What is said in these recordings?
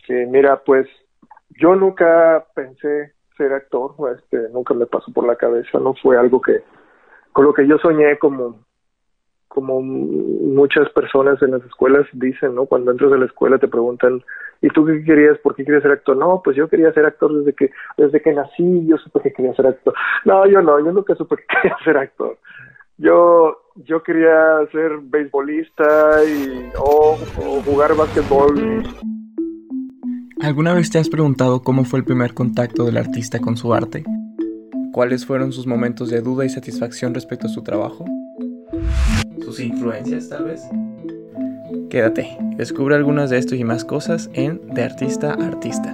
Sí, mira, pues yo nunca pensé ser actor, nunca me pasó por la cabeza, no fue algo que con lo que yo soñé como muchas personas en las escuelas dicen, ¿no? Cuando entras a la escuela te preguntan, ¿y tú qué querías? ¿Por qué querías ser actor? No, pues yo quería ser actor desde que nací, yo supe que quería ser actor. No, yo nunca supe que quería ser actor. Yo quería ser beisbolista o jugar básquetbol. ¿Alguna vez te has preguntado cómo fue el primer contacto del artista con su arte? ¿Cuáles fueron sus momentos de duda y satisfacción respecto a su trabajo? ¿Sus influencias, tal vez? Quédate, descubre algunas de estos y más cosas en De Artista a Artista.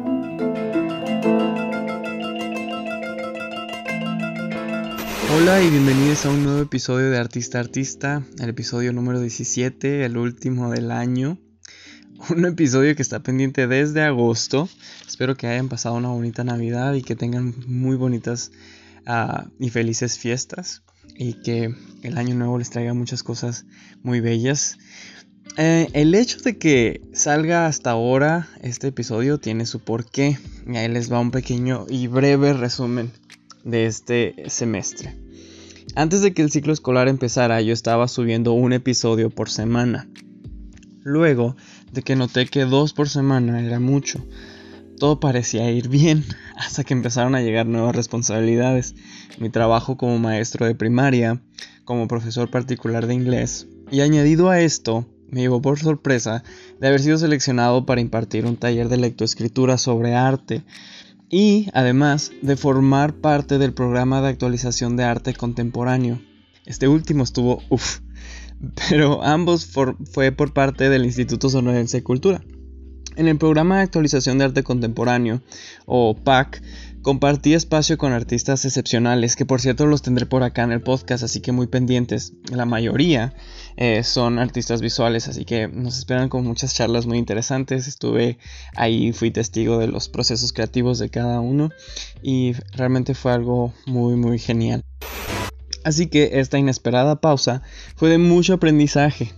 Hola y bienvenidos a un nuevo episodio de Artista a Artista, el episodio número 17, el último del año. Un episodio que está pendiente desde agosto. Espero que hayan pasado una bonita Navidad y que tengan muy bonitas y felices fiestas. Y que el año nuevo les traiga muchas cosas muy bellas. El hecho de que salga hasta ahora este episodio tiene su porqué. Y ahí les va un pequeño y breve resumen de este semestre. Antes de que el ciclo escolar empezara, yo estaba subiendo un episodio por semana. Luego de que noté que 2 por semana era mucho, todo parecía ir bien hasta que empezaron a llegar nuevas responsabilidades. Mi trabajo como maestro de primaria, como profesor particular de inglés, y añadido a esto, me llevó por sorpresa de haber sido seleccionado para impartir un taller de lectoescritura sobre arte y además de formar parte del programa de actualización de arte contemporáneo. Este último estuvo pero ambos fue por parte del Instituto Sonorense de Cultura. En el programa de actualización de arte contemporáneo, o PAC, compartí espacio con artistas excepcionales, que por cierto los tendré por acá en el podcast, así que muy pendientes. La mayoría son artistas visuales, así que nos esperan con muchas charlas muy interesantes. Estuve ahí, fui testigo de los procesos creativos de cada uno y realmente fue algo muy muy genial. Así que esta inesperada pausa fue de mucho aprendizaje,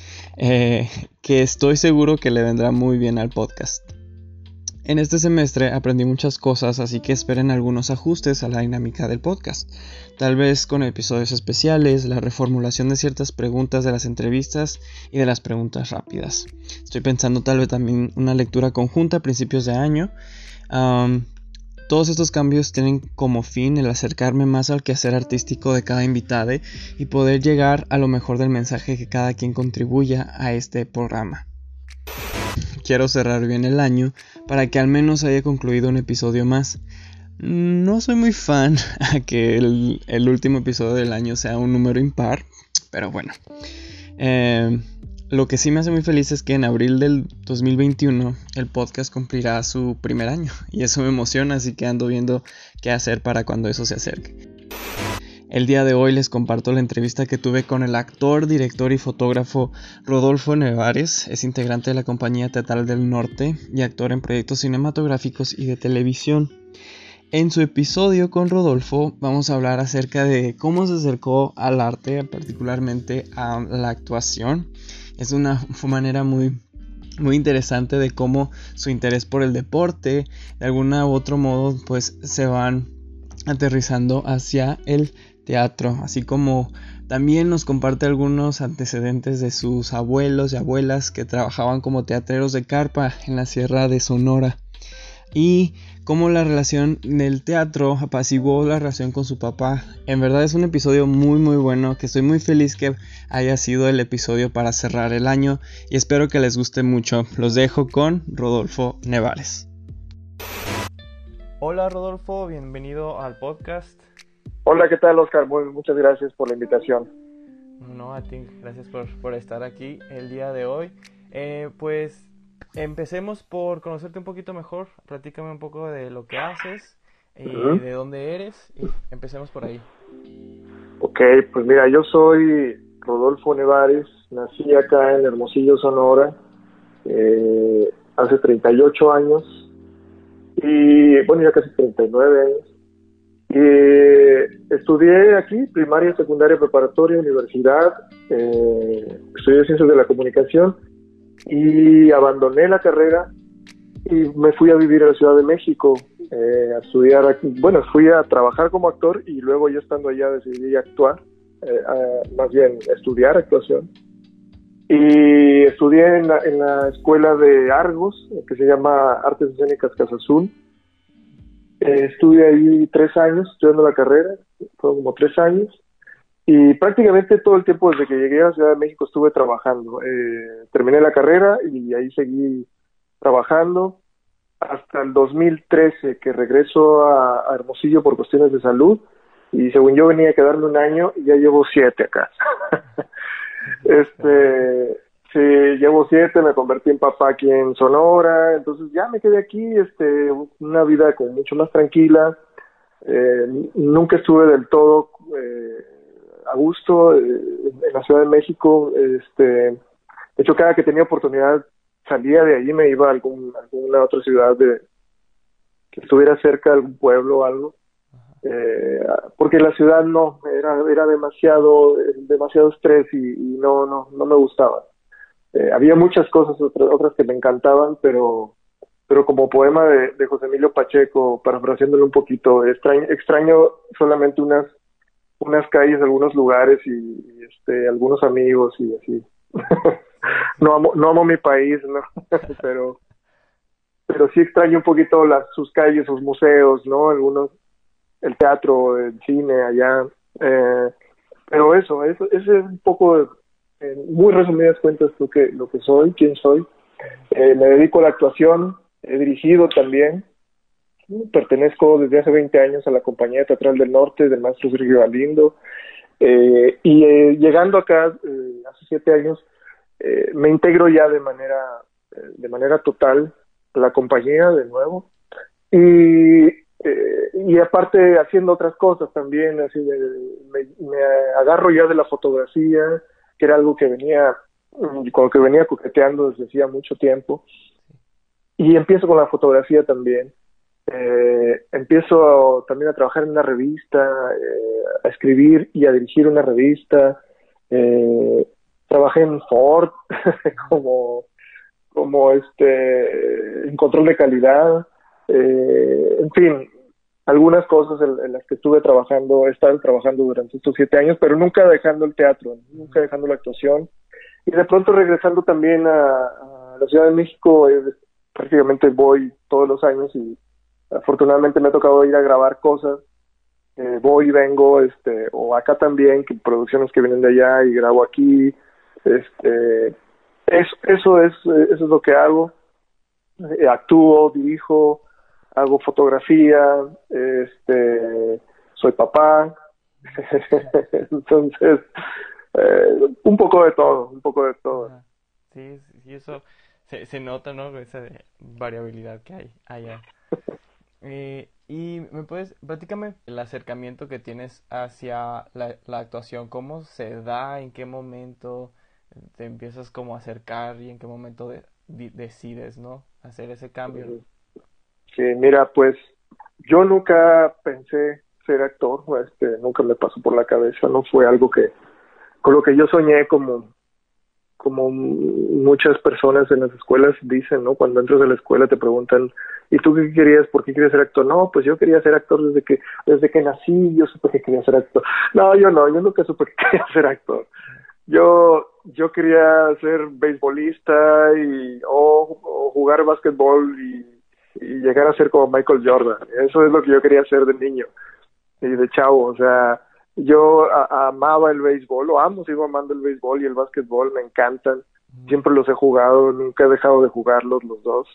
que estoy seguro que le vendrá muy bien al podcast. En este semestre aprendí muchas cosas, así que esperen algunos ajustes a la dinámica del podcast. Tal vez con episodios especiales, la reformulación de ciertas preguntas de las entrevistas y de las preguntas rápidas. Estoy pensando tal vez también una lectura conjunta a principios de año. Todos estos cambios tienen como fin el acercarme más al quehacer artístico de cada invitado y poder llegar a lo mejor del mensaje que cada quien contribuya a este programa. Quiero cerrar bien el año para que al menos haya concluido un episodio más. No soy muy fan a que el último episodio del año sea un número impar, pero bueno. Lo que sí me hace muy feliz es que en abril del 2021 el podcast cumplirá su primer año y eso me emociona, así que ando viendo qué hacer para cuando eso se acerque. El día de hoy les comparto la entrevista que tuve con el actor, director y fotógrafo Rodolfo Nevares. Es integrante de la Compañía Teatral del Norte y actor en proyectos cinematográficos y de televisión. En su episodio con Rodolfo vamos a hablar acerca de cómo se acercó al arte, particularmente a la actuación. Es una manera muy interesante de cómo su interés por el deporte, de alguna u otro modo, pues se van aterrizando hacia el teatro, así como también nos comparte algunos antecedentes de sus abuelos y abuelas que trabajaban como teatreros de carpa en la Sierra de Sonora. Y cómo la relación del teatro apaciguó la relación con su papá. En verdad es un episodio muy muy bueno, que estoy muy feliz que haya sido el episodio para cerrar el año y espero que les guste mucho. Los dejo con Rodolfo Nevares. Hola Rodolfo, bienvenido al podcast. Hola, ¿qué tal, Oscar? Muchas gracias por la invitación. No, a ti, gracias por estar aquí el día de hoy. Pues empecemos por conocerte un poquito mejor. Platícame un poco de lo que haces y de dónde eres y empecemos por ahí. Ok, pues mira, yo soy Rodolfo Nevares, nací acá en Hermosillo, Sonora, hace 38 años y bueno, ya casi 39 años. Y estudié aquí, primaria, secundaria, preparatoria, universidad, estudié Ciencias de la Comunicación y abandoné la carrera y me fui a vivir a la Ciudad de México, a estudiar aquí. Bueno, fui a trabajar como actor y luego ya estando allá decidí actuar, más bien estudiar actuación. Y estudié en la escuela de Argos, que se llama Artes Escénicas Casa Azul. Estuve ahí 3 años estudiando la carrera, fueron como 3 años. Y prácticamente todo el tiempo desde que llegué a la Ciudad de México estuve trabajando. Terminé la carrera y ahí seguí trabajando hasta el 2013, que regreso a Hermosillo por cuestiones de salud. Y según yo venía a quedarme 1 año y ya llevo 7 acá. Sí, llevo 7, me convertí en papá aquí en Sonora, entonces ya me quedé aquí, una vida como mucho más tranquila. Nunca estuve del todo a gusto en la Ciudad de México. De hecho, cada que tenía oportunidad salía de allí, me iba a alguna otra ciudad que estuviera cerca, algún pueblo o algo. Porque la ciudad no, era demasiado estrés y no me gustaba. Había muchas cosas, otras que me encantaban, pero como poema de José Emilio Pacheco, parafraseándolo un poquito, extraño solamente unas calles, algunos lugares y algunos amigos y así. No amo mi país, ¿no? pero sí extraño un poquito sus calles, sus museos, ¿no? El teatro, el cine allá. Pero ese es un poco, muy resumidas cuentas, lo que soy, quién soy. Me dedico a la actuación, he dirigido también. Pertenezco desde hace 20 años a la Compañía Teatral del Norte del maestro Sergio Galindo. Llegando acá hace 7 años, me integro ya de manera total a la compañía de nuevo. Y aparte haciendo otras cosas también, así me agarro ya de la fotografía, que era algo con lo que venía coqueteando desde hacía mucho tiempo, y empiezo con la fotografía también. Empiezo también a trabajar en una revista, a escribir y a dirigir una revista. Trabajé en Ford como en control de calidad. En fin, algunas cosas en las que he estado trabajando durante estos 7 años, pero nunca dejando el teatro, nunca dejando la actuación. Y de pronto regresando también a la Ciudad de México, prácticamente voy todos los años y afortunadamente me ha tocado ir a grabar cosas. Voy y vengo, o acá también, que producciones que vienen de allá y grabo aquí. Eso es lo que hago. Actúo, dirijo, hago fotografía, soy papá. Entonces, un poco de todo. Sí, eso se nota, ¿no? Esa variabilidad que hay allá. Y platícame el acercamiento que tienes hacia la actuación, ¿cómo se da? ¿En qué momento te empiezas como a acercar y en qué momento decides, ¿no? Hacer ese cambio? Sí, mira, pues yo nunca pensé ser actor, nunca me pasó por la cabeza, no fue algo con lo que yo soñé, como muchas personas en las escuelas dicen, ¿no? Cuando entras a la escuela te preguntan, ¿y tú qué querías? ¿Por qué querías ser actor? No, pues yo quería ser actor desde que nací, yo supe que quería ser actor. No, yo nunca supe que quería ser actor. Yo quería ser beisbolista o jugar básquetbol y llegar a ser como Michael Jordan. Eso es lo que yo quería hacer de niño y de chavo. O sea, yo amaba el béisbol, sigo amando el béisbol y el básquetbol, me encantan. Siempre los he jugado, nunca he dejado de jugarlos los dos.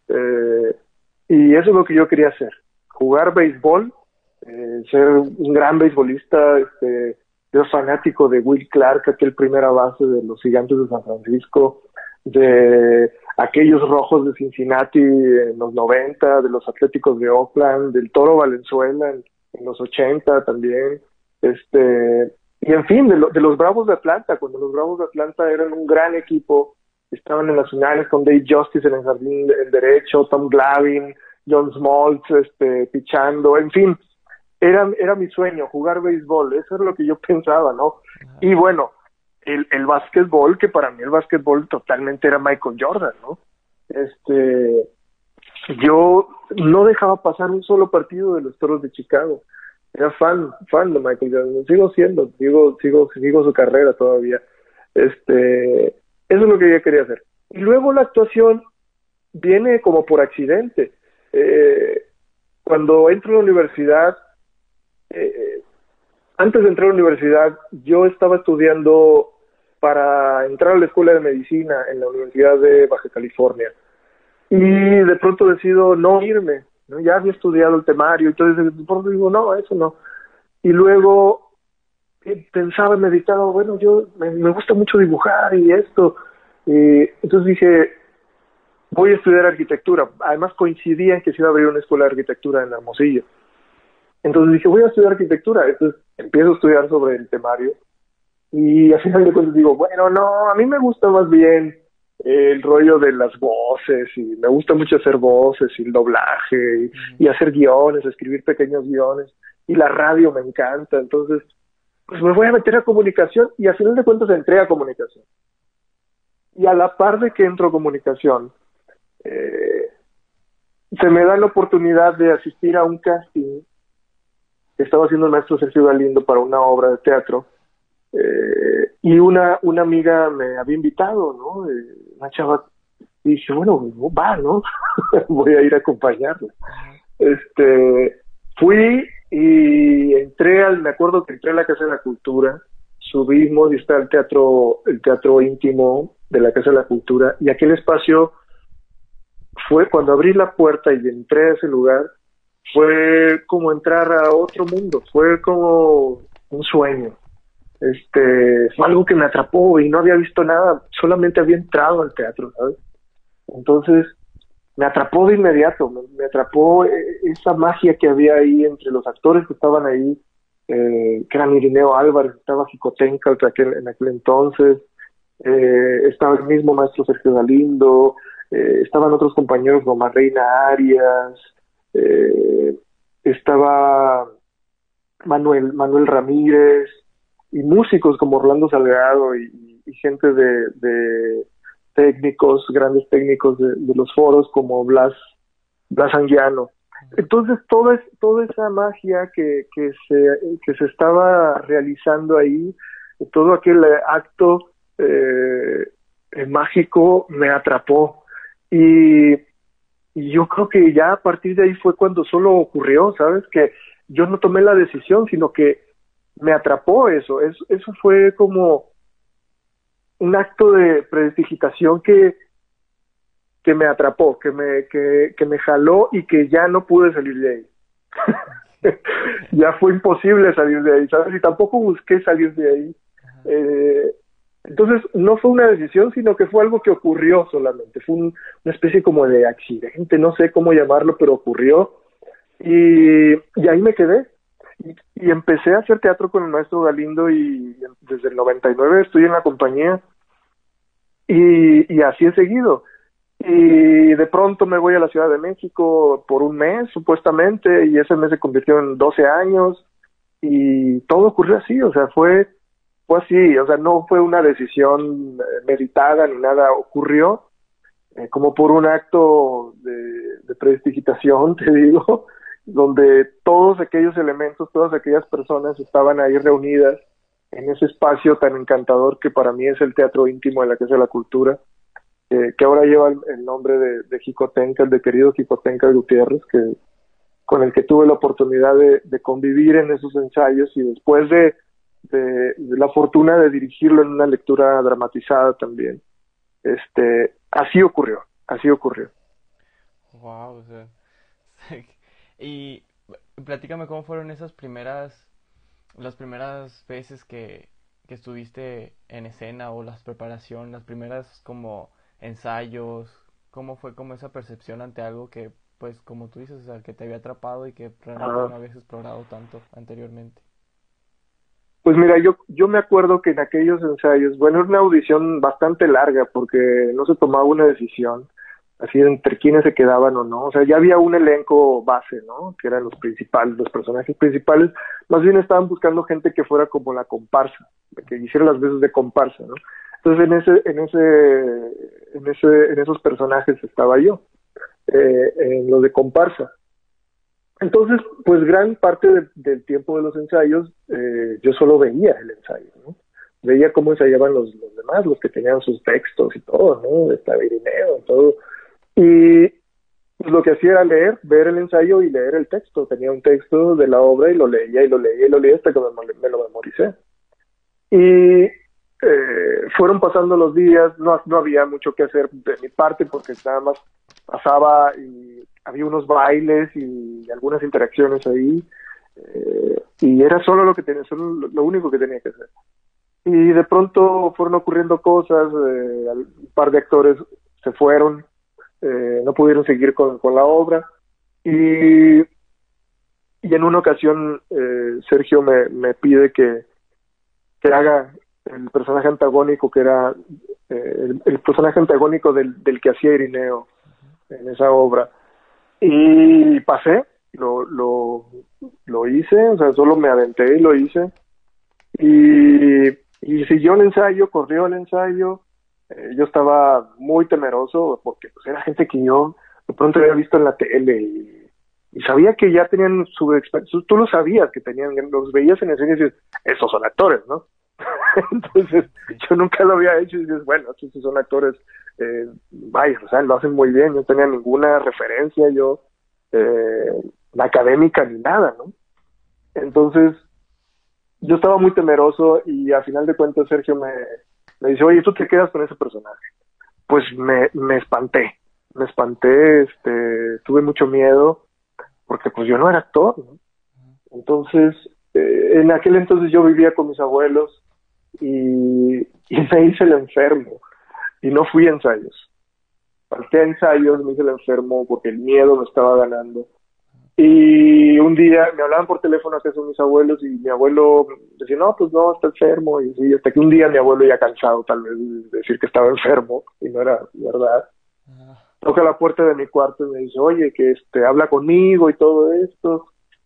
Y eso es lo que yo quería hacer, jugar béisbol, ser un gran beisbolista. Yo fanático de Will Clark, aquel primera base de los Gigantes de San Francisco, de aquellos Rojos de Cincinnati en los 90, de los Atléticos de Oakland, del Toro Valenzuela en los 80 también, y en fin, de los Bravos de Atlanta, cuando los Bravos de Atlanta eran un gran equipo, estaban en las finales con Dave Justice en el jardín derecho, Tom Glavine, John Smoltz, pichando, en fin. Era mi sueño, jugar béisbol, eso era lo que yo pensaba, ¿no? Y bueno, el básquetbol, que para mí el básquetbol totalmente era Michael Jordan, ¿no? yo no dejaba pasar un solo partido de los Toros de Chicago. Era fan de Michael Jordan. Sigo siendo, sigo su carrera todavía. Eso es lo que yo quería hacer. Y luego la actuación viene como por accidente. Cuando entro a la universidad, antes de entrar a la universidad, yo estaba estudiando para entrar a la escuela de medicina en la Universidad de Baja California. Y de pronto decido no irme, ¿no? Ya había estudiado el temario, entonces de pronto digo, no, eso no. Y luego pensaba, meditaba, bueno, me gusta mucho dibujar y esto. Entonces dije, voy a estudiar arquitectura. Además coincidía en que se iba a abrir una escuela de arquitectura en Hermosillo. Entonces dije, voy a estudiar arquitectura. Entonces empiezo a estudiar sobre el temario. Y al final de cuentas digo, bueno, no, a mí me gusta más bien el rollo de las voces, y me gusta mucho hacer voces y el doblaje, y hacer guiones, escribir pequeños guiones, y la radio me encanta. Entonces, pues me voy a meter a comunicación, y al final de cuentas entré a comunicación. Y a la par de que entro a comunicación, se me da la oportunidad de asistir a un casting que estaba haciendo el maestro Sergio Galindo para una obra de teatro, y una amiga me había invitado, ¿no? Una chava, y dije, bueno, va, ¿no? Voy a ir a acompañarla. Fui y me acuerdo que entré a la Casa de la Cultura, subimos y está el teatro íntimo de la Casa de la Cultura, y aquel espacio fue, cuando abrí la puerta y entré a ese lugar, fue como entrar a otro mundo, fue como un sueño. Fue algo que me atrapó y no había visto nada, solamente había entrado al teatro, ¿sabes? Entonces me atrapó de inmediato, me atrapó esa magia que había ahí entre los actores que estaban ahí, que eran Irineo Álvarez, estaba Jicotenca en aquel entonces, estaba el mismo maestro Sergio Galindo, estaban otros compañeros como Reina Arias, estaba Manuel Ramírez, y músicos como Orlando Salgado y gente de técnicos, grandes técnicos de los foros como Blas Anguiano. Entonces toda esa magia que se estaba realizando ahí, todo aquel acto mágico me atrapó, y yo creo que ya a partir de ahí fue cuando solo ocurrió, ¿sabes? Que yo no tomé la decisión, sino que me atrapó eso fue como un acto de prestidigitación que me atrapó, que me jaló, y que ya no pude salir de ahí. Ya fue imposible salir de ahí, ¿sabes? Y tampoco busqué salir de ahí. Entonces no fue una decisión, sino que fue algo que ocurrió solamente, fue una especie como de accidente, no sé cómo llamarlo, pero ocurrió, y ahí me quedé. Y empecé a hacer teatro con el maestro Galindo, y desde el 99 estoy en la compañía, y así he seguido. Y de pronto me voy a la Ciudad de México por un mes, supuestamente, y ese mes se convirtió en 12 años, y todo ocurrió así, o sea, fue así, o sea, no fue una decisión meditada ni nada, ocurrió como por un acto de prestidigitación, te digo, donde todos aquellos elementos, todas aquellas personas estaban ahí reunidas en ese espacio tan encantador que para mí es el teatro íntimo de la Casa de la Cultura, que ahora lleva el nombre de Jicotenca, el de querido Jicotenca Gutiérrez, con el que tuve la oportunidad de convivir en esos ensayos, y después de la fortuna de dirigirlo en una lectura dramatizada también. Así ocurrió. Wow, o sea, y platícame cómo fueron las primeras veces que estuviste en escena, o las las primeras como ensayos, cómo fue como esa percepción ante algo que, pues, como tú dices, o sea, que te había atrapado y que realmente no habías explorado tanto anteriormente. Pues mira, yo me acuerdo que en aquellos ensayos, bueno, era una audición bastante larga porque no se tomaba una decisión así entre quiénes se quedaban o no. O sea, ya había un elenco base, ¿no? Que eran los personajes principales. Más bien estaban buscando gente que fuera como la comparsa, que hiciera las veces de comparsa, ¿no? Entonces en esos personajes estaba yo. en lo de comparsa. Entonces, pues gran parte del tiempo de los ensayos, yo solo veía el ensayo, ¿no? Veía cómo ensayaban los demás, los que tenían sus textos y todo, ¿no? Estaba Irineo y todo. Y pues, lo que hacía era leer, ver el ensayo y leer el texto. Tenía un texto de la obra y lo leía y lo leía y lo leía hasta que me lo memoricé. Y fueron pasando los días, no había mucho que hacer de mi parte porque nada más pasaba y había unos bailes y algunas interacciones ahí, y era solo lo único que tenía que hacer. Y de pronto fueron ocurriendo cosas, un par de actores se fueron, no pudieron seguir con la obra, y en una ocasión Sergio me pide que haga el personaje antagónico, que era el personaje antagónico del que hacía Irineo en esa obra. Y pasé, lo hice, o sea, solo me aventé y lo hice. Y siguió el ensayo, corrió el ensayo. Yo estaba muy temeroso porque pues, era gente que yo de pronto había visto en la tele y sabía que ya tenían su experiencia. Tú lo sabías que tenían, los veías en escena y dices, esos son actores, ¿no? Entonces, yo nunca lo había hecho y dices, bueno, estos son actores, vaya, o sea, lo hacen muy bien. No tenía ninguna referencia yo académica ni nada, ¿no? Entonces, yo estaba muy temeroso y a final de cuentas Sergio me dice, oye, ¿tú te quedas con ese personaje? Pues me espanté, tuve mucho miedo porque pues yo no era actor, ¿no? Entonces, en aquel entonces yo vivía con mis abuelos y me hice el enfermo y no fui a ensayos. Falté a ensayos, me hice el enfermo porque el miedo me estaba ganando. Y un día me hablaban por teléfono a casa de mis abuelos y mi abuelo decía, no, pues no, está enfermo. Y sí, hasta que un día mi abuelo ya cansado tal vez de decir que estaba enfermo y no era verdad. Toca la puerta de mi cuarto y me dice, oye, que habla conmigo y todo esto.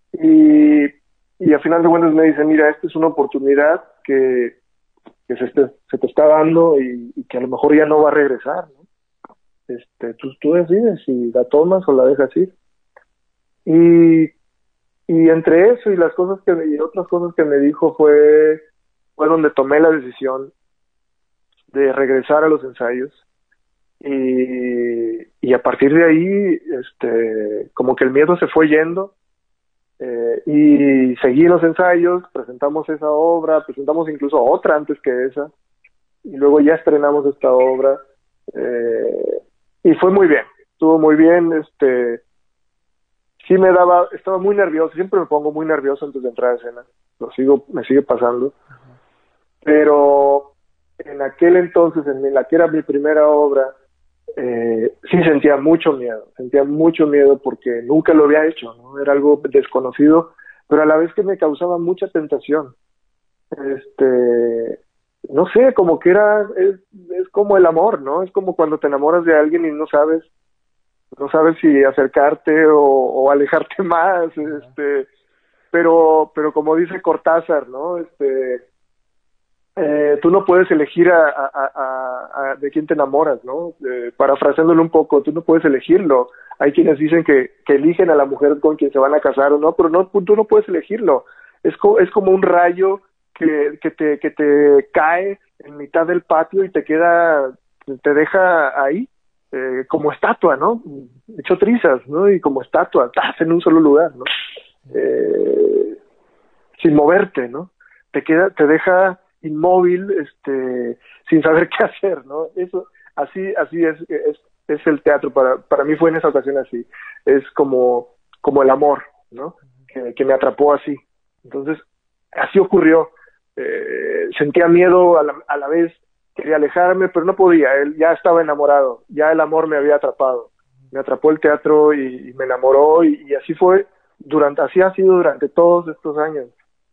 Y a final de cuentas me dice, mira, esta es una oportunidad que se te está dando y que a lo mejor ya no va a regresar, ¿no? Tú decides si la tomas o la dejas ir. Y entre eso y otras cosas que me dijo fue donde tomé la decisión de regresar a los ensayos. Y a partir de ahí, como que el miedo se fue yendo, y seguí los ensayos, presentamos esa obra, presentamos incluso otra antes que esa, y luego ya estrenamos esta obra, y fue muy bien, estuvo muy bien. Sí estaba muy nervioso, siempre me pongo muy nervioso antes de entrar a escena, me sigue pasando, pero en aquel entonces, en la que era mi primera obra, sí sentía mucho miedo porque nunca lo había hecho, ¿no? Era algo desconocido, pero a la vez que me causaba mucha tentación. No sé, como que es como el amor, ¿no? Es como cuando te enamoras de alguien y no sabes si acercarte o alejarte más, pero como dice Cortázar, ¿no? Tú no puedes elegir de quién te enamoras, ¿no? Parafraseándolo un poco, tú no puedes elegirlo. Hay quienes dicen que eligen a la mujer con quien se van a casar o no, pero no, tú no puedes elegirlo. Es como un rayo que te cae en mitad del patio y te deja ahí, como estatua, ¿no? Hecho trizas, ¿no? Y como estatua, ¡tas! En un solo lugar, ¿no? Sin moverte, ¿no? Te deja inmóvil, sin saber qué hacer, ¿no? Eso, así es el teatro. Para mí fue en esa ocasión así. Es como el amor, ¿no? Que me atrapó así. Entonces, así ocurrió. Sentía miedo a la vez, quería alejarme, pero no podía. Él ya estaba enamorado, ya el amor me había atrapado. Me atrapó el teatro y me enamoró, y así fue así ha sido durante todos estos años.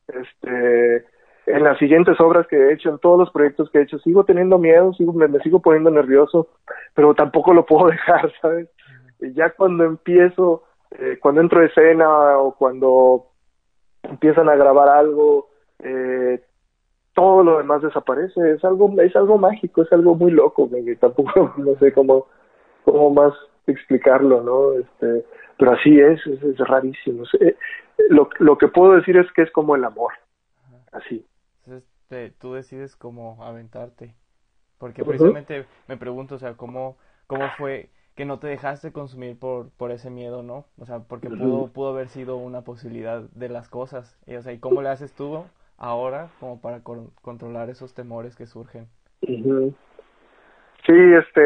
En las siguientes obras que he hecho, en todos los proyectos que he hecho, sigo teniendo miedo, me sigo poniendo nervioso, pero tampoco lo puedo dejar, ¿sabes? Y ya cuando cuando entro a escena o cuando empiezan a grabar algo, todo lo demás desaparece. Es algo mágico, es algo muy loco, que tampoco no sé cómo más explicarlo, ¿no? Pero así es rarísimo. Lo que puedo decir es que es como el amor, así. Entonces tú decides cómo aventarte. Porque Ujú, precisamente me pregunto, o sea, cómo fue que no te dejaste consumir por ese miedo, ¿no? O sea, porque ujú, pudo haber sido una posibilidad de las cosas. Y, o sea, ¿y cómo le haces tú ahora como para controlar esos temores que surgen? ujú. Sí,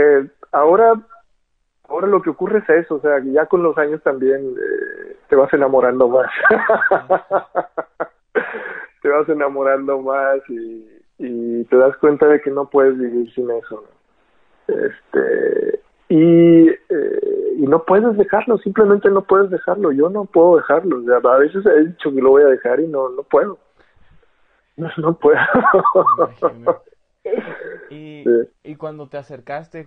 ahora lo que ocurre es eso, o sea, que ya con los años también te vas enamorando más. Ajá, Te vas enamorando más y te das cuenta de que no puedes vivir sin eso, ¿no? Y no puedes dejarlo, simplemente no puedes dejarlo. Yo no puedo dejarlo. O sea, a veces he dicho que lo voy a dejar y no puedo. No puedo. me imagino. Sí. Y cuando te acercaste,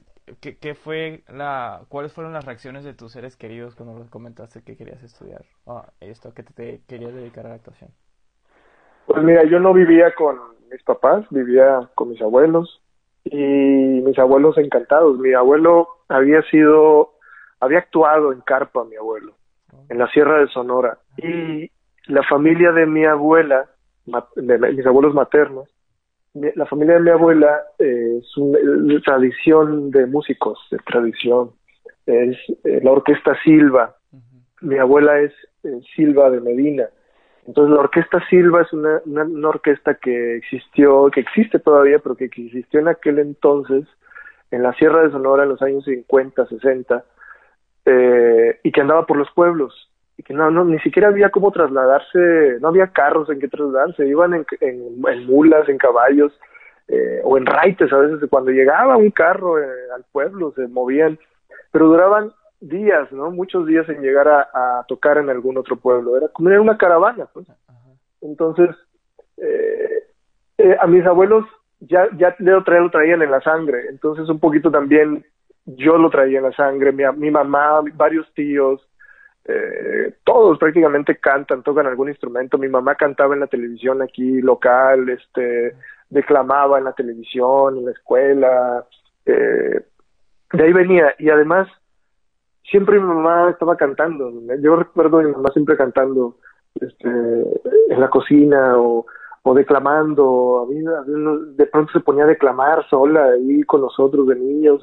cuáles fueron las reacciones de tus seres queridos cuando les comentaste que querías estudiar esto, que te querías dedicar a la actuación? Pues mira, yo no vivía con mis papás, vivía con mis abuelos y mis abuelos encantados. Mi abuelo había actuado en carpa, mi abuelo, ¿No? en la Sierra de Sonora. Y la familia de mi abuela, mis abuelos maternos, la familia de mi abuela es una tradición de músicos, de tradición. Es la orquesta Silva. Ujú, Mi abuela es Silva de Medina. Entonces la orquesta Silva es una orquesta que existió, que existe todavía, pero que existió en aquel entonces, en la Sierra de Sonora en los años 50, 60, y que andaba por los pueblos, y que ni siquiera había cómo trasladarse, no había carros en que trasladarse, iban en mulas, en caballos, o en raites a veces, cuando llegaba un carro al pueblo se movían, pero duraban días, ¿no? Muchos días en llegar a tocar en algún otro pueblo, era como era una caravana, pues. ajá, Entonces, eh, a mis abuelos ya lo traían en la sangre, entonces un poquito también yo lo traía en la sangre, mi mamá, varios tíos, todos prácticamente cantan, tocan algún instrumento. Mi mamá cantaba en la televisión aquí local, declamaba en la televisión, en la escuela, de ahí venía. Y además, siempre mi mamá estaba cantando. Yo recuerdo a mi mamá siempre cantando en la cocina o declamando. De pronto se ponía a declamar sola ahí con nosotros de niños,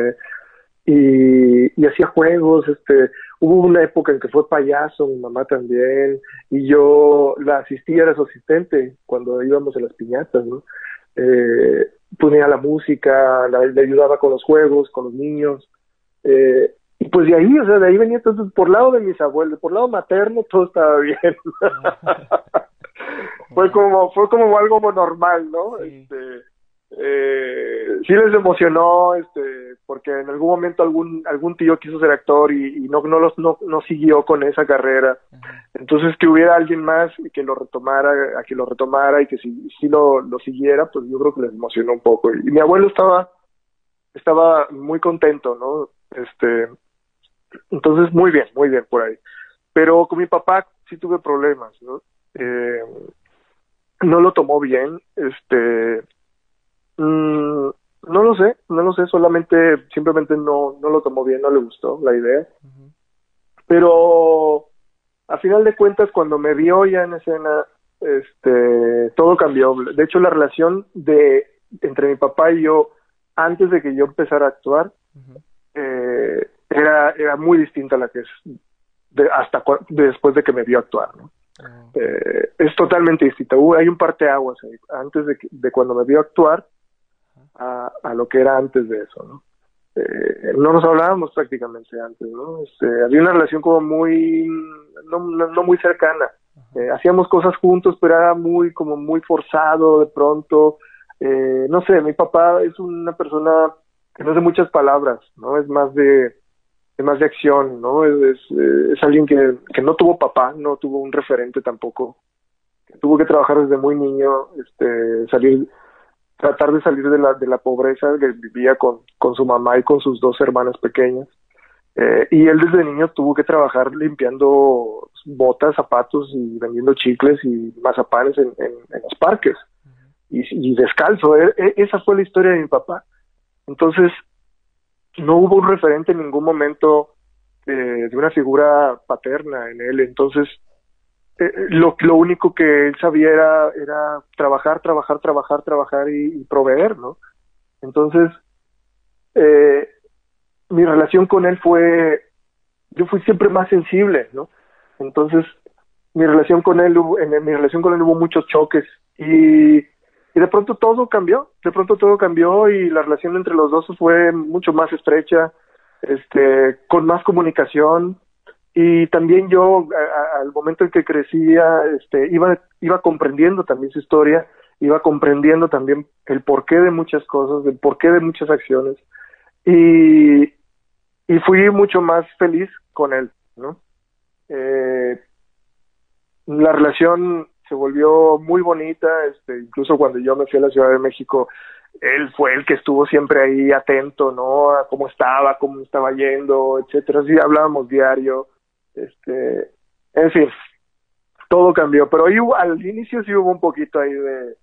y hacía juegos, hubo una época en que fue payaso, mi mamá también, y yo la asistía, era su asistente cuando íbamos a las piñatas, ¿no? Eh, Ponía la música, le ayudaba con los juegos, con los niños, y pues de ahí, o sea, de ahí venía. Entonces, por lado de mis abuelos, por lado materno, todo estaba bien. wow, Fue como algo normal, ¿no? sí, Sí les emocionó, porque en algún momento algún tío quiso ser actor y no siguió con esa carrera. ajá, Entonces que hubiera alguien más que lo retomara, a que lo retomara y que si lo siguiera, pues yo creo que les emocionó un poco. Y mi abuelo estaba muy contento, ¿no? Entonces muy bien por ahí. Pero con mi papá sí tuve problemas, ¿no? No lo tomó bien, Mm, no lo sé, simplemente no lo tomó bien, no le gustó la idea. ujú, Pero a final de cuentas, cuando me vio ya en escena, todo cambió. De hecho, la relación entre mi papá y yo, antes de que yo empezara a actuar, ujú, era muy distinta a la que es después de que me vio actuar, ¿no? oh, Es totalmente distinta. Hay un parteaguas ahí, antes de cuando me vio actuar ajá, a lo que era antes de eso, ¿no? No nos hablábamos prácticamente antes, ¿no? Había una relación como no muy cercana. ajá, Hacíamos cosas juntos, pero era como muy forzado de pronto. No sé, mi papá es una persona que no es de muchas palabras, ¿no? Es más de acción, ¿no? Es alguien que no tuvo papá, no tuvo un referente tampoco. Tuvo que trabajar desde muy niño, tratar de salir de la pobreza que vivía con su mamá y con sus dos hermanas pequeñas. Y él desde niño tuvo que trabajar limpiando botas, zapatos y vendiendo chicles y mazapanes en los parques ujú, y descalzo. Esa fue la historia de mi papá. Entonces, no hubo un referente en ningún momento de una figura paterna en él. Entonces, lo único que él sabía era trabajar, trabajar, trabajar, trabajar y proveer, ¿no? Entonces, mi relación con él yo fui siempre más sensible, ¿no? Entonces, en mi relación con él hubo muchos choques y de pronto todo cambió y la relación entre los dos fue mucho más estrecha, con más comunicación. Y también yo, al momento en que crecía, iba comprendiendo también su historia, iba comprendiendo también el porqué de muchas cosas, el porqué de muchas acciones, y, y fui mucho más feliz con él, ¿no? Eh, la relación se volvió muy bonita, incluso cuando yo me fui a la Ciudad de México, él fue el que estuvo siempre ahí atento, ¿no? A cómo me estaba yendo, etcétera. Sí, hablábamos diario, en fin, todo cambió, pero al inicio sí hubo un poquito ahí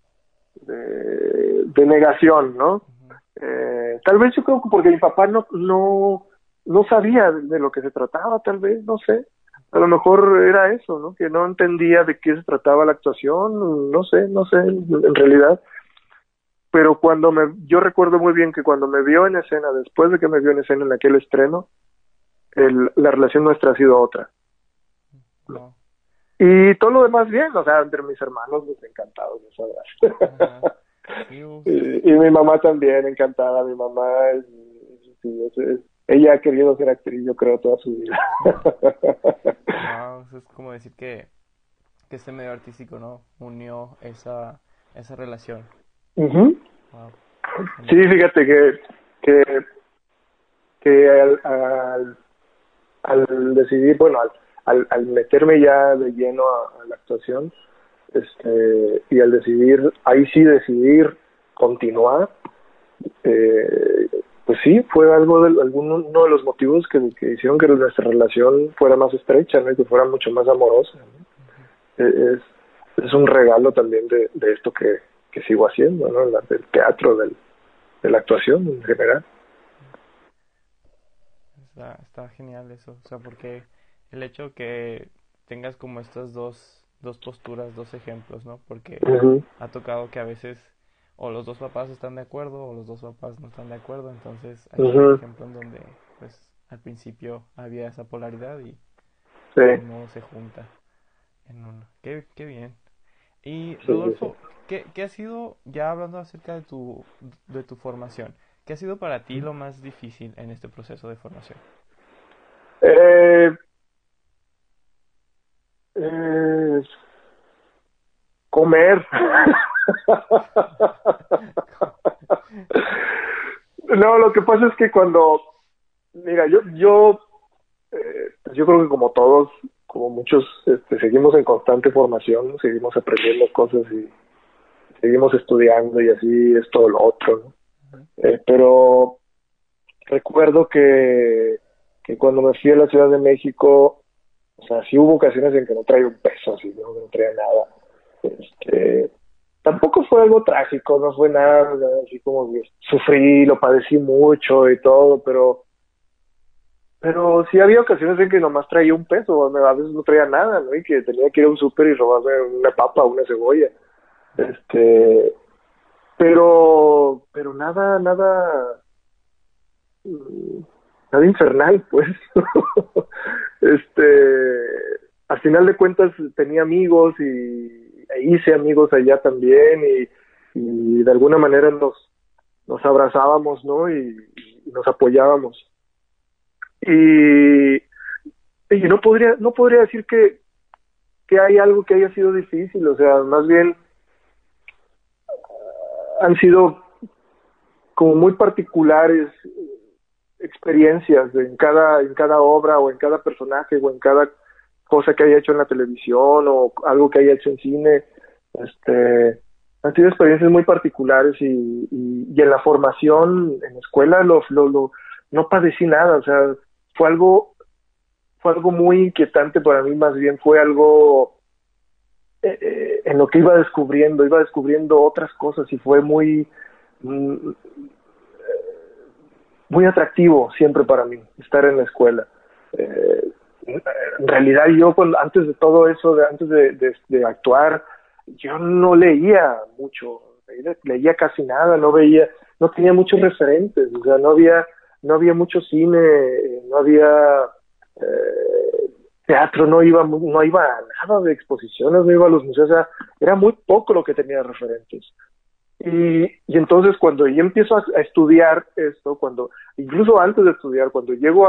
de negación, ¿no? Tal vez yo creo que porque mi papá no sabía de lo que se trataba, tal vez, no sé. A lo mejor era eso, ¿no? Que no entendía de qué se trataba la actuación, no sé, en realidad. Pero yo recuerdo muy bien que cuando me vio en escena, después de que me vio en escena en aquel estreno, la relación nuestra ha sido otra. No. Y todo lo demás bien, o sea, entre mis hermanos, pues encantados, ¿no sabrás? Sí, Y mi mamá también, encantada. Mi mamá, sí, ella ha querido ser actriz, yo creo, toda su vida. wow, eso es como decir que este medio artístico, ¿no? Unió esa relación. Ujú. Wow, Sí, genial. fíjate que, que al decidir, bueno, al meterme ya de lleno a la actuación, y al ahí sí decidir continuar, pues sí, fue uno de los motivos que hicieron que nuestra relación fuera más estrecha, ¿no? Y que fuera mucho más amorosa, Ujú. ¿no? Es un regalo también de esto que sigo haciendo, ¿no? Del teatro, de la actuación en general. Está genial eso, o sea, porque el hecho que tengas como estas dos posturas, dos ejemplos, ¿no? Porque Ujú, ha tocado que a veces o los dos papás están de acuerdo o los dos papás no están de acuerdo, entonces aquí hay un ujú, ejemplo en donde pues al principio había esa polaridad y sí, de algún modo se junta en uno. Qué bien. Y sí, sí, sí. Rodolfo, ¿qué ha sido, ya hablando acerca de tu formación, qué ha sido para ti lo más difícil en este proceso de formación? Eh, eh, comer. No, lo que pasa es que mira, pues yo creo que como todos, como muchos, seguimos en constante formación, ¿no? Seguimos aprendiendo cosas y seguimos estudiando y así es todo lo otro, ¿no? Ujú. Pero recuerdo que cuando me fui a la Ciudad de México, o sea, sí hubo ocasiones en que no traía un peso, así, ¿no? Que no traía nada. Este, tampoco fue algo trágico, no fue nada, así como que sufrí, lo padecí mucho y todo, pero sí había ocasiones en que nomás traía un peso, a veces no traía nada, ¿no? Y que tenía que ir a un súper y robarme una papa, una cebolla. Este, pero mm, nada infernal, pues. este, Al final de cuentas tenía amigos e hice amigos allá también y de alguna manera nos abrazábamos, ¿no? Y nos apoyábamos. Y, y no podría decir que hay algo que haya sido difícil, o sea, más bien han sido como muy particulares experiencias en cada obra o en cada personaje o en cada cosa que haya hecho en la televisión o algo que haya hecho en cine. Han sido experiencias muy particulares y en la formación, en la escuela, no padecí nada, o sea, fue algo, fue algo muy inquietante para mí, más bien fue algo en lo que iba descubriendo otras cosas y fue muy, mm, muy atractivo siempre para mí, estar en la escuela. En realidad yo antes de todo eso, antes de actuar, yo no leía mucho, leía casi nada, no tenía muchos referentes, o sea, no había mucho cine, no había teatro, no iba a nada de exposiciones, no iba a los museos, o sea, era muy poco lo que tenía referentes. Y entonces cuando yo empiezo a estudiar esto, incluso antes de estudiar, cuando llego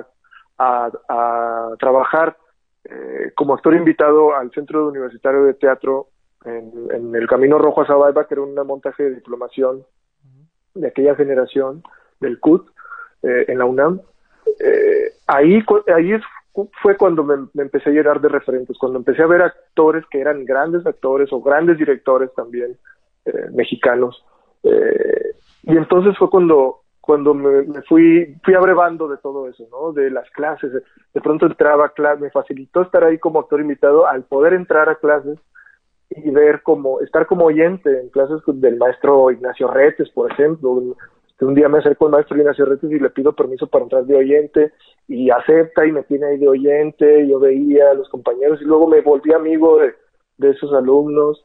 a trabajar como actor invitado al Centro Universitario de Teatro en el Camino Rojo a Zabaiba, que era un montaje de diplomación de aquella generación del CUT, en la UNAM, ahí fue cuando me empecé a llenar de referentes, cuando empecé a ver actores que eran grandes actores o grandes directores también, mexicanos, y entonces fue cuando me fui abrevando de todo eso, ¿no? De las clases, de pronto entraba a clases, me facilitó estar ahí como actor invitado al poder entrar a clases y estar como oyente en clases del maestro Ignacio Retes, por ejemplo. Un día me acerco al maestro Ignacio Retes y le pido permiso para entrar de oyente, y acepta y me tiene ahí de oyente. Yo veía a los compañeros y luego me volví amigo de esos alumnos.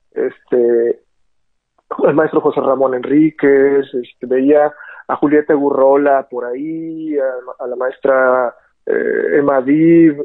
El maestro José Ramón Enríquez, veía a Julieta Gurrola por ahí, a la maestra Emma Div,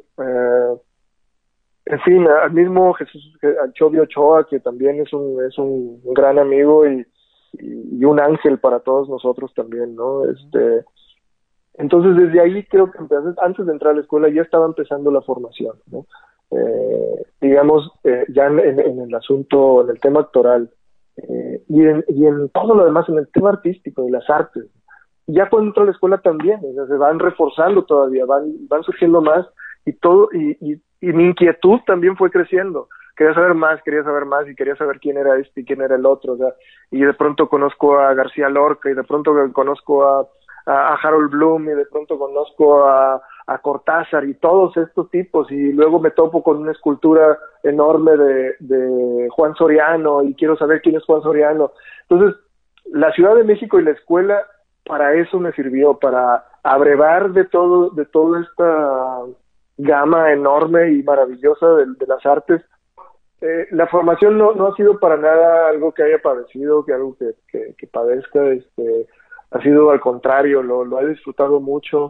en fin, al mismo al Chovy Ochoa, que también es un gran amigo y un ángel para todos nosotros también, ¿no? Entonces desde ahí creo que antes de entrar a la escuela ya estaba empezando la formación, ¿no? Digamos, ya en el asunto, en el tema actoral, y en todo lo demás, en el tema artístico, de las artes. Ya cuando entro a la escuela también, o sea, se van reforzando todavía, van surgiendo más, y mi inquietud también fue creciendo. Quería saber más, y quería saber quién era este y quién era el otro, o sea, y de pronto conozco a García Lorca, y de pronto conozco a Harold Bloom, y de pronto conozco a Cortázar, y todos estos tipos, y luego me topo con una escultura enorme de Juan Soriano, y quiero saber quién es Juan Soriano. Entonces, la Ciudad de México y la escuela, para eso me sirvió, para abrevar de toda esta gama enorme y maravillosa de las artes. La formación no ha sido para nada algo que haya padecido, que algo que padezca, ha sido al contrario, lo he disfrutado mucho,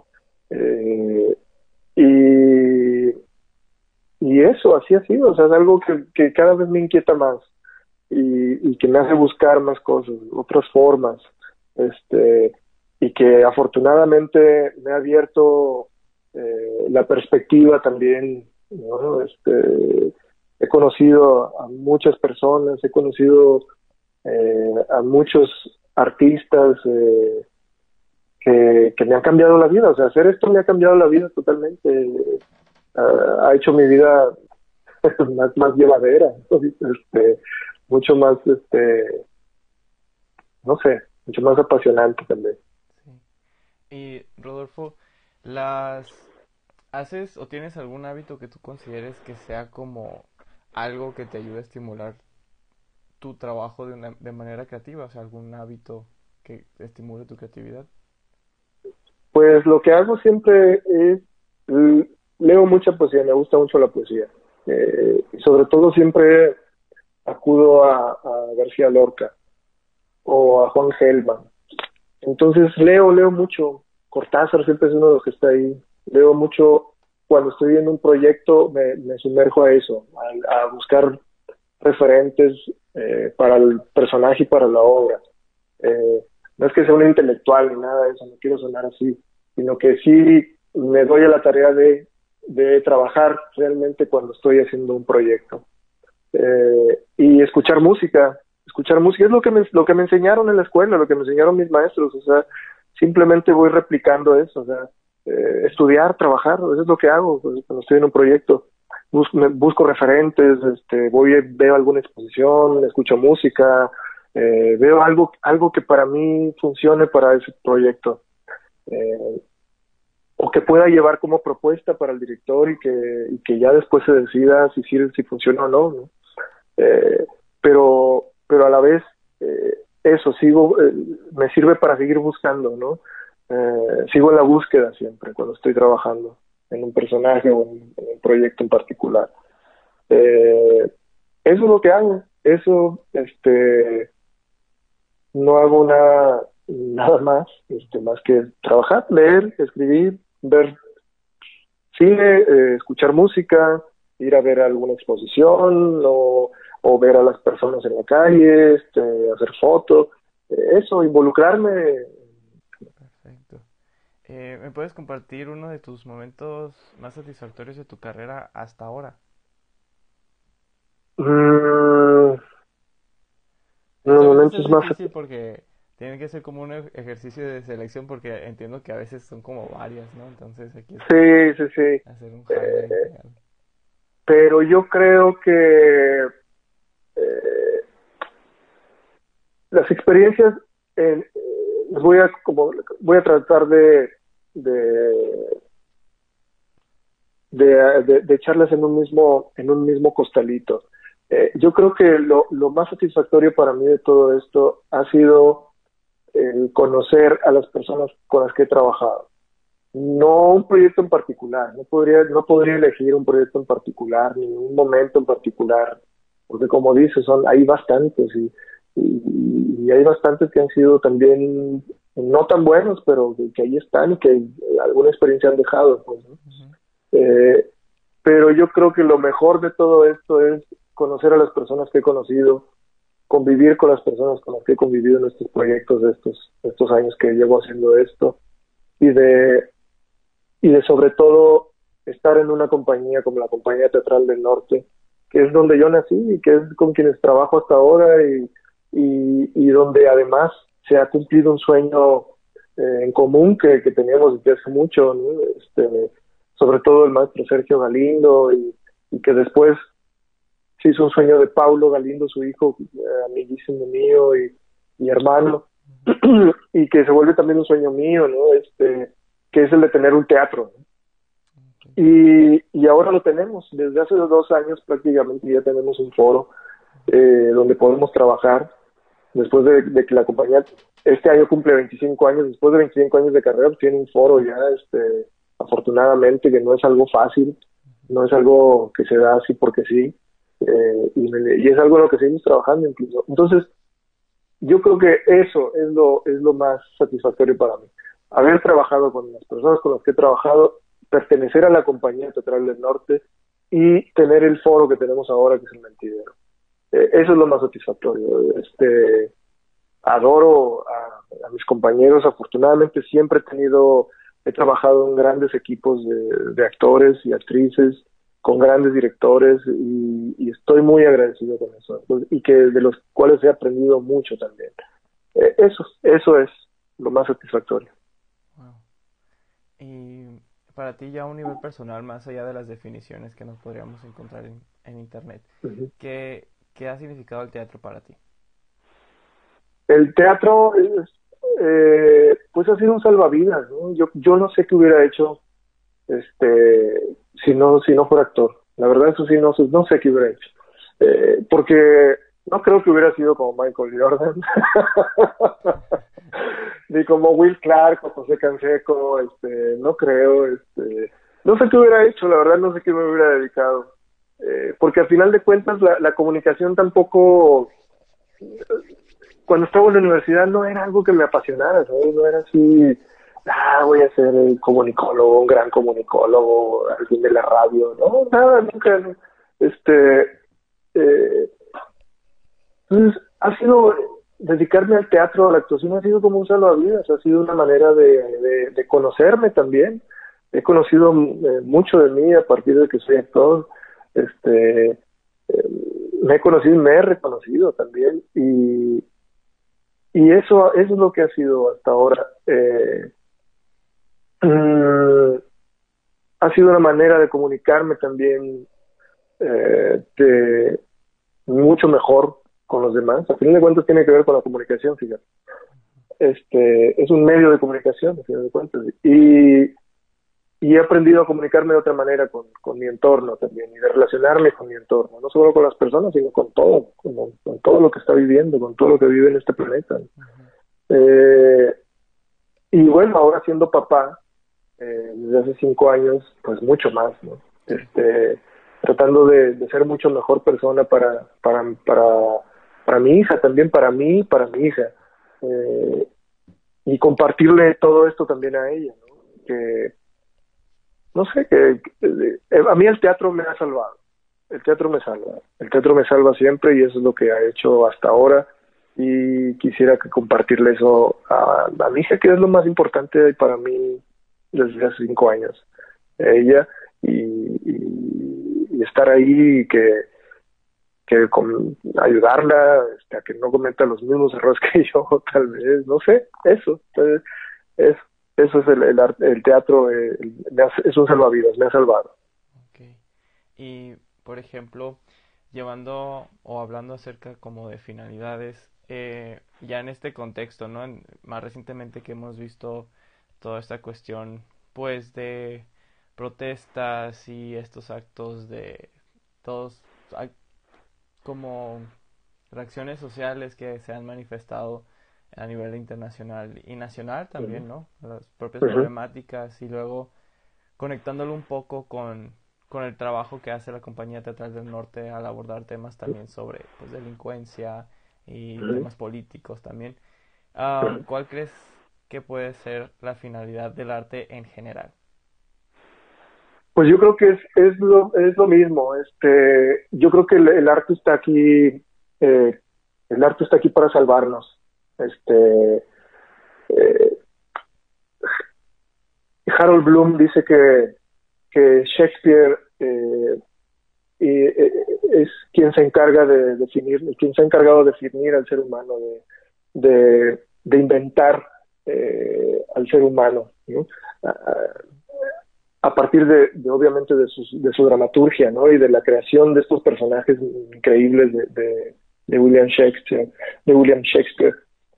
y eso, así ha sido, o sea, es algo que cada vez me inquieta más, y que me hace buscar más cosas, otras formas, y que afortunadamente me ha abierto la perspectiva también, ¿no? He conocido a muchas personas, he conocido a muchos artistas que me han cambiado la vida. O sea, hacer esto me ha cambiado la vida totalmente. Ha hecho mi vida más llevadera, mucho más, no sé, mucho más apasionante también. Sí. Y Rodolfo, ¿haces o tienes algún hábito que tú consideres que sea como algo que te ayude a estimular tu trabajo de manera creativa? O sea, algún hábito que estimule tu creatividad. Pues lo que hago siempre es, leo mucha poesía, me gusta mucho la poesía. Y sobre todo siempre acudo a García Lorca o a Juan Gelman. Entonces leo mucho. Cortázar siempre es uno de los que está ahí. Leo mucho. Cuando estoy viendo un proyecto me sumerjo a eso, a buscar referentes para el personaje y para la obra. No es que sea un intelectual ni nada de eso, no quiero sonar así, sino que sí me doy a la tarea de trabajar realmente cuando estoy haciendo un proyecto. Y escuchar música es lo que me enseñaron en la escuela, lo que me enseñaron mis maestros, o sea, simplemente voy replicando eso, o sea, estudiar, trabajar, eso es lo que hago cuando estoy en un proyecto. Busco referentes, veo alguna exposición, escucho música, veo algo que para mí funcione para ese proyecto, o que pueda llevar como propuesta para el director, y que ya después se decida si funciona o no, ¿no? Pero a la vez, eso me sirve para seguir buscando, ¿no? sigo en la búsqueda siempre cuando estoy trabajando en un personaje o en un proyecto en particular. Eso es lo que hago. Eso, no hago nada más, más que trabajar, leer, escribir, ver cine, escuchar música, ir a ver alguna exposición o ver a las personas en la calle, hacer fotos, eso, involucrarme. Perfecto. ¿Me puedes compartir uno de tus momentos más satisfactorios de tu carrera hasta ahora? Mm, Esto los a veces es momentos más... difícil porque tiene que ser como un ejercicio de selección porque entiendo que a veces son como varias, ¿no? Entonces aquí es como Sí, sí, sí. hacer un highlight Eh, de algo. pero yo creo que las experiencias, las voy a tratar de, de echarlas en un mismo costalito. Yo creo que lo más satisfactorio para mí de todo esto ha sido el conocer a las personas con las que he trabajado. No un proyecto en particular, no podría elegir un proyecto en particular, ni un momento en particular, porque como dices, hay bastantes y hay bastantes que han sido también no tan buenos, pero que ahí están y que alguna experiencia han dejado, pues, ¿no? Ujú. Eh, pero yo creo que lo mejor de todo esto es conocer a las personas que he conocido, convivir con las personas con las que he convivido en estos proyectos de estos años que llevo haciendo esto y de sobre todo estar en una compañía como la Compañía Teatral del Norte, que es donde yo nací y que es con quienes trabajo hasta ahora y donde además se ha cumplido un sueño en común que teníamos desde hace mucho, ¿no? Sobre todo el maestro Sergio Galindo y que después se hizo un sueño de Paulo Galindo, su hijo, amiguísimo mío y hermano, y que se vuelve también un sueño mío, ¿no? Que es el de tener un teatro, ¿no? Ok. Y ahora lo tenemos, desde hace 2 años prácticamente ya tenemos un foro donde podemos trabajar, después de que la compañía este año cumple 25 años, después de 25 años de carrera, pues tiene un foro ya, afortunadamente, que no es algo fácil, no es algo que se da así porque sí, y es algo en lo que seguimos trabajando incluso. Entonces, yo creo que eso es lo más satisfactorio para mí. Haber trabajado con las personas con las que he trabajado, pertenecer a la Compañía Teatral del Norte y tener el foro que tenemos ahora, que es el Mentidero. Eso es lo más satisfactorio. Adoro a mis compañeros. Afortunadamente siempre he trabajado en grandes equipos de actores y actrices, con grandes directores y estoy muy agradecido con eso. Y que de los cuales he aprendido mucho también. Eso es lo más satisfactorio. Wow. Y para ti ya a un nivel personal, más allá de las definiciones que nos podríamos encontrar en internet, Ujú. ¿qué ha significado el teatro para ti? El teatro pues ha sido un salvavidas, ¿no? Yo no sé qué hubiera hecho si no fuera actor. La verdad, eso sí, no sé qué hubiera hecho. Porque no creo que hubiera sido como Michael Jordan, ni como Will Clark o José Canseco, no creo, no sé qué hubiera hecho, la verdad no sé qué me hubiera dedicado. Porque al final de cuentas la comunicación tampoco, cuando estaba en la universidad no era algo que me apasionara, ¿sabes? No era así, voy a ser comunicólogo, un gran comunicólogo, alguien de la radio, no, nada, nunca, no. Eh, entonces, ha sido, dedicarme al teatro, a la actuación, ha sido como un salvavidas, ha sido una manera de conocerme también. He conocido mucho de mí a partir de que soy actor, me he conocido y me he reconocido también, y eso es lo que ha sido hasta ahora. Mm, Ha sido una manera de comunicarme también mucho mejor con los demás. A fin de cuentas tiene que ver con la comunicación, fíjate. Es un medio de comunicación, a fin de cuentas. Y he aprendido a comunicarme de otra manera con mi entorno también, y de relacionarme con mi entorno, no solo con las personas, sino con todo, con todo lo que está viviendo, con todo lo que vive en este planeta. Ujú. Eh, Y bueno, ahora siendo papá, desde hace 5 años, pues mucho más, ¿no? Tratando de ser mucho mejor persona para mi hija, también para mí y para mi hija. Eh, y compartirle todo esto también a ella, ¿no? Que, no sé, a mí el teatro me ha salvado. El teatro me salva. El teatro me salva siempre y eso es lo que ha hecho hasta ahora. Y quisiera que compartirle eso a mi hija, que es lo más importante para mí desde hace 5 años. Ella y estar ahí y ayudarla a que no cometa los mismos errores que yo, tal vez, no sé, eso. Entonces, es, eso es el teatro, es un salvavidas, me ha salvado. Ok. Y, por ejemplo, llevando o hablando acerca como de finalidades, ya en este contexto, ¿no? Más recientemente que hemos visto toda esta cuestión, pues, de protestas y estos actos de todos como reacciones sociales que se han manifestado a nivel internacional y nacional también, ¿no? Las propias Ujú. problemáticas y luego conectándolo un poco con el trabajo que hace la Compañía Teatral del Norte al abordar temas también sobre pues, delincuencia y Ujú. temas políticos también. Ujú. ¿Cuál crees que puede ser la finalidad del arte en general? Pues yo creo que es lo mismo. Yo creo que el arte está aquí, el arte está aquí para salvarnos. Eh, Harold Bloom dice que Shakespeare es quien se encarga de definir, quien se ha encargado de definir al ser humano, de inventar al ser humano, ¿no? A partir obviamente de su dramaturgia, ¿no? Y de la creación de estos personajes increíbles de William Shakespeare, de William Shakespeare.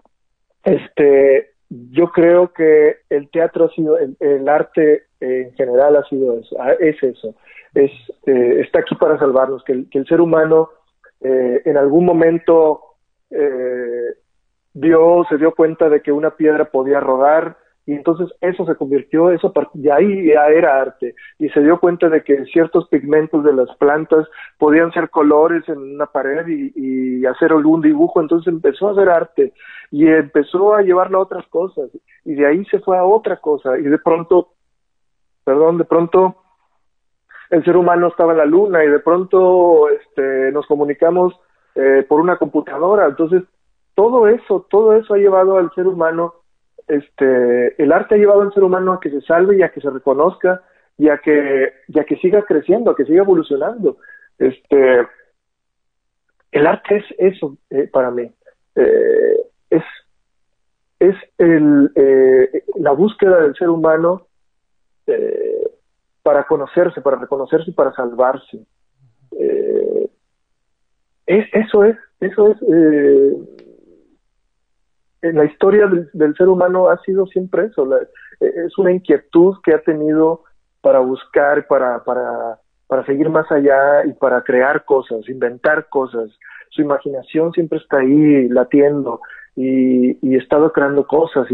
Yo creo que el teatro ha sido, el arte en general ha sido eso, es eso, está aquí para salvarnos, que el ser humano en algún momento eh, se dio cuenta de que una piedra podía rodar y entonces eso se convirtió, y ahí ya era arte y se dio cuenta de que ciertos pigmentos de las plantas podían ser colores en una pared y hacer algún dibujo, entonces empezó a hacer arte y empezó a llevarlo a otras cosas y de ahí se fue a otra cosa y de pronto el ser humano estaba en la luna y de pronto nos comunicamos por una computadora. Entonces, todo eso ha llevado al ser humano, el arte ha llevado al ser humano a que se salve y a que se reconozca y a que siga creciendo, a que siga evolucionando. El arte es eso para mí. Eh, es es la búsqueda del ser humano eh, para conocerse, para reconocerse y para salvarse. Eh, eso es, en la historia del ser humano ha sido siempre eso, es una inquietud que ha tenido para buscar, para seguir más allá y para crear cosas, inventar cosas. Su imaginación siempre está ahí latiendo y ha estado creando cosas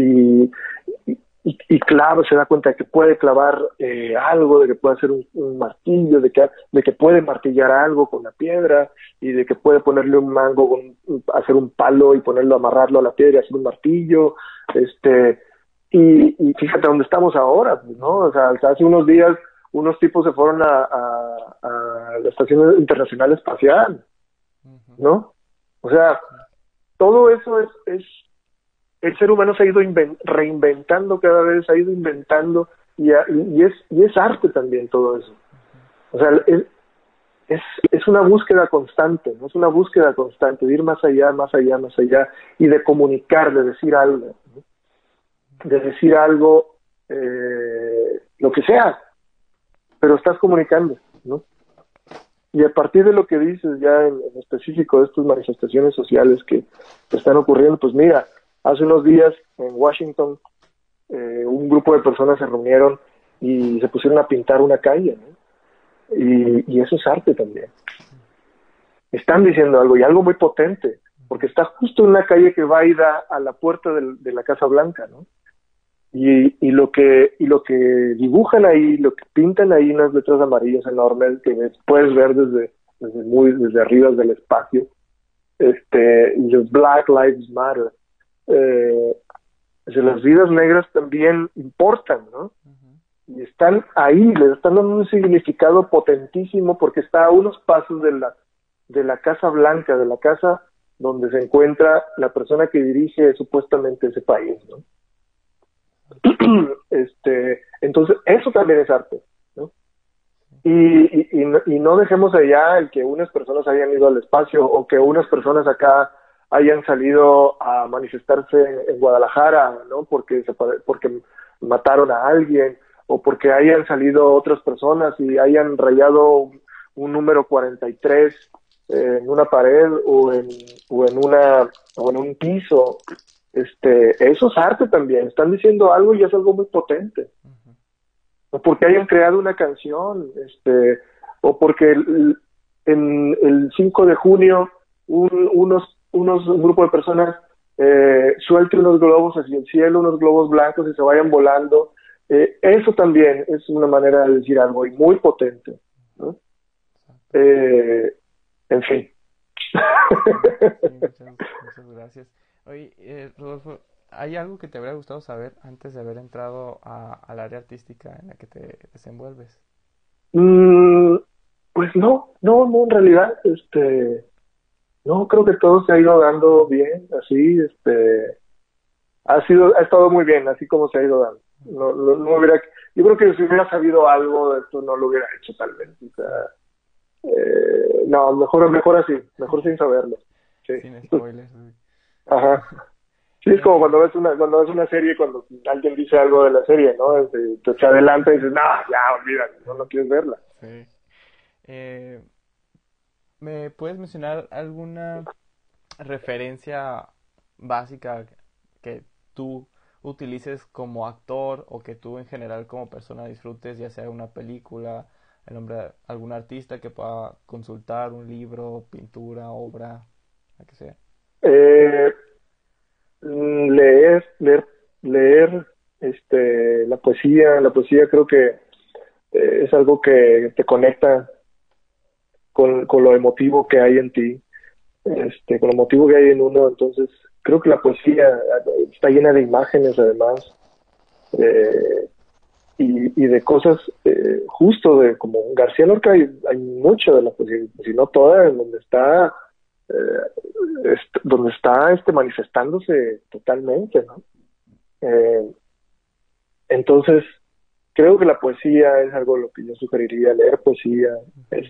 y clava, se da cuenta de que puede clavar algo, de que puede hacer un martillo, de que puede martillar algo con la piedra y de que puede ponerle un mango, hacer un palo y ponerlo, amarrarlo a la piedra y hacer un martillo. Y fíjate dónde estamos ahora, pues, ¿no? O sea, hace unos días unos tipos se fueron a la Estación Internacional Espacial, Ujú. ¿no? O sea, todo eso es el ser humano se ha ido reinventando cada vez, ha ido inventando y es arte también todo eso. O sea, es una búsqueda constante, ¿no? Es una búsqueda constante de ir más allá, más allá, más allá y de comunicar, de decir algo, ¿no? De decir algo, lo que sea, pero estás comunicando, ¿no? Y a partir de lo que dices ya en específico de estas manifestaciones sociales que están ocurriendo, pues mira, hace unos días en Washington un grupo de personas se reunieron y se pusieron a pintar una calle, ¿no? Y eso es arte también. Están diciendo algo y algo muy potente, porque está justo en una calle que va a ir a la puerta de la Casa Blanca, ¿no? y lo que dibujan ahí, lo que pintan ahí, unas letras amarillas enormes que puedes ver desde arriba del espacio, y los Black Lives Matter. eh, las vidas negras también importan, ¿no? Ujú. Y están ahí, les están dando un significado potentísimo porque está a unos pasos de la Casa Blanca, de la casa donde se encuentra la persona que dirige supuestamente ese país, ¿no? Entonces, eso también es arte, ¿no? Y no dejemos allá el que unas personas hayan ido al espacio o que unas personas acá hayan salido a manifestarse en Guadalajara, ¿no? Porque mataron a alguien o porque hayan salido otras personas y hayan rayado un número 43 en una pared o en un piso. Eso es arte también. Están diciendo algo y es algo muy potente. Ujú. O porque hayan creado una canción, o porque en el 5 de junio un grupo de personas suelte unos globos hacia el cielo, unos globos blancos y se vayan volando. Eso también es una manera de decir algo y muy potente, ¿no? Exacto. En fin. Sí, muchas gracias. Oye, Rodolfo, ¿hay algo que te habría gustado saber antes de haber entrado al área artística en la que te desenvuelves? Mm, pues no, en realidad, no, creo que todo se ha ido dando bien, así, ha estado muy bien, así como se ha ido dando. No hubiera, yo creo que si hubiera sabido algo de esto, no lo hubiera hecho tal vez. O sea, Sí, no, mejor así, mejor sin saberlo. Sí. sin spoilers. Sí. Ajá. Sí, es como Eh, cuando ves una serie, cuando alguien dice algo de la serie, ¿no? Te adelanta y dices, no, ya, olvídate, no quieres verla. sí. Eh, ¿Me puedes mencionar alguna referencia básica que tú utilices como actor o que tú en general como persona disfrutes, ya sea una película, el nombre de algún artista que pueda consultar, un libro, pintura, obra, la que sea? Eh, leer, la poesía creo que es algo que te conecta con lo emotivo que hay en ti, con lo emotivo que hay en uno. Entonces creo que la poesía está llena de imágenes además, eh, y de cosas, justo de como García Lorca hay mucho de la poesía, si no toda, en donde está manifestándose totalmente, ¿no? Eh, entonces, creo que la poesía es algo lo que yo sugeriría, leer poesía. Ujú.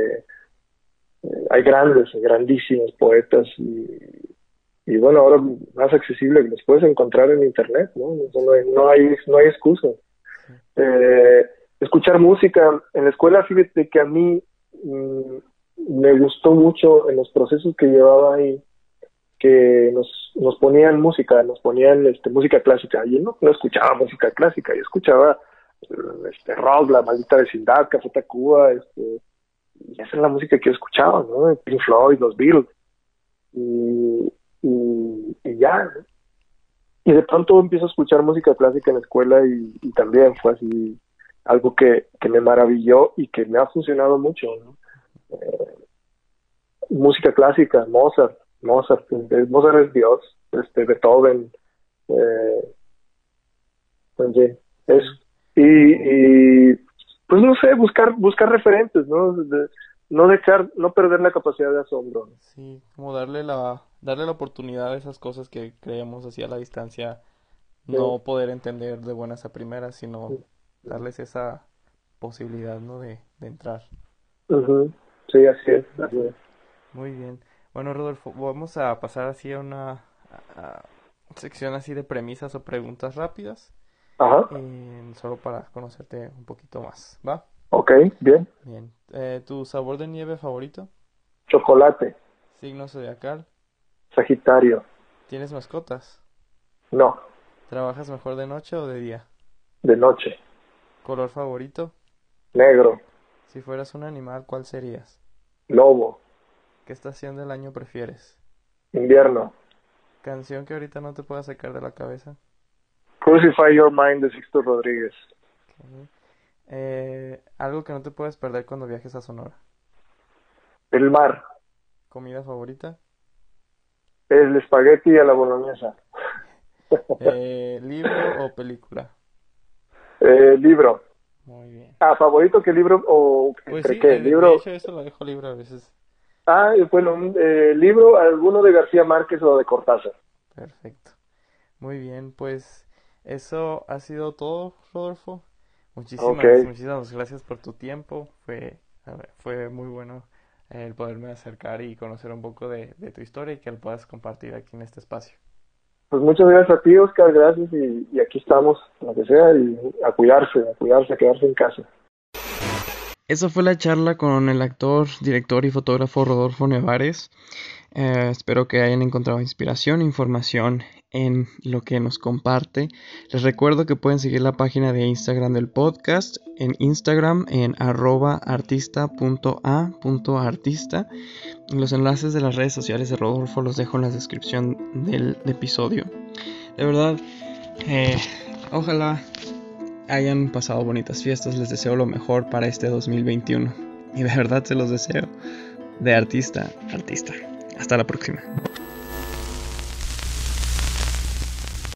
Hay grandes, grandísimos poetas y bueno, ahora más accesible que los puedes encontrar en internet, ¿no? No hay excusa. Sí. Eh, Escuchar música en la escuela, fíjate que a mí mm, me gustó mucho en los procesos que llevaba ahí que nos ponían música, nos ponían música clásica. Y yo no escuchaba música clásica, yo escuchaba rock, La Maldita Vecindad, Café Tacuba, y esa es la música que yo escuchaba, ¿no? Pink Floyd, los Beatles, y ya, ¿no? Y de pronto empiezo a escuchar música clásica en la escuela y también fue así algo que me maravilló y que me ha funcionado mucho, ¿no? Música clásica, Mozart es Dios, Beethoven, eh, en fin, es, Sí. y pues no sé, buscar referentes, ¿no? No perder la capacidad de asombro, ¿no? Sí, como darle la oportunidad a esas cosas que creemos así a la distancia, no poder entender de buenas a primeras, sino darles esa posibilidad, ¿no? De entrar. Ujú. Sí, así es, Sí, así sí. es. Muy bien. Bueno, Rodolfo, vamos a pasar así a una sección así de premisas o preguntas rápidas, Ajá, solo para conocerte un poquito más, ¿va? ok, bien. Bien. ¿Tu sabor de nieve favorito? Chocolate, Signo zodiacal. Sagitario, ¿Tienes mascotas? no, ¿Trabajas mejor de noche o de día? de noche, ¿Color favorito? negro, Si fueras un animal, ¿cuál serías? lobo, ¿Qué estación del año prefieres? invierno. ¿Canción que ahorita no te pueda sacar de la cabeza? Crucify Your Mind de Sixto Rodríguez. Algo que no te puedes perder cuando viajes a Sonora. El mar. ¿Comida favorita? El espagueti a la boloñesa. ¿Libro o película? Libro. Muy bien. ¿Favorito qué libro o Pues entre sí, qué? ¿Libro? de hecho eso lo dejo libre a veces. Bueno, libro, alguno de García Márquez o de Cortázar. Perfecto. Muy bien, pues eso ha sido todo, Rodolfo. Muchísimas gracias por tu tiempo. Fue muy bueno el poderme acercar y conocer un poco de tu historia y que lo puedas compartir aquí en este espacio. Pues muchas gracias a ti, Oscar, gracias, y aquí estamos, lo que sea, y a cuidarse, a quedarse en casa. Esa fue la charla con el actor, director y fotógrafo Rodolfo Nevares. Espero que hayan encontrado inspiración e información en lo que nos comparte. Les recuerdo que pueden seguir la página de Instagram del podcast en Instagram en @artista.a.artista. Los enlaces de las redes sociales de Rodolfo los dejo en la descripción del episodio. De verdad, ojalá hayan pasado bonitas fiestas. Les deseo lo mejor para este 2021. Y de verdad se los deseo. De artista a artista. Hasta la próxima.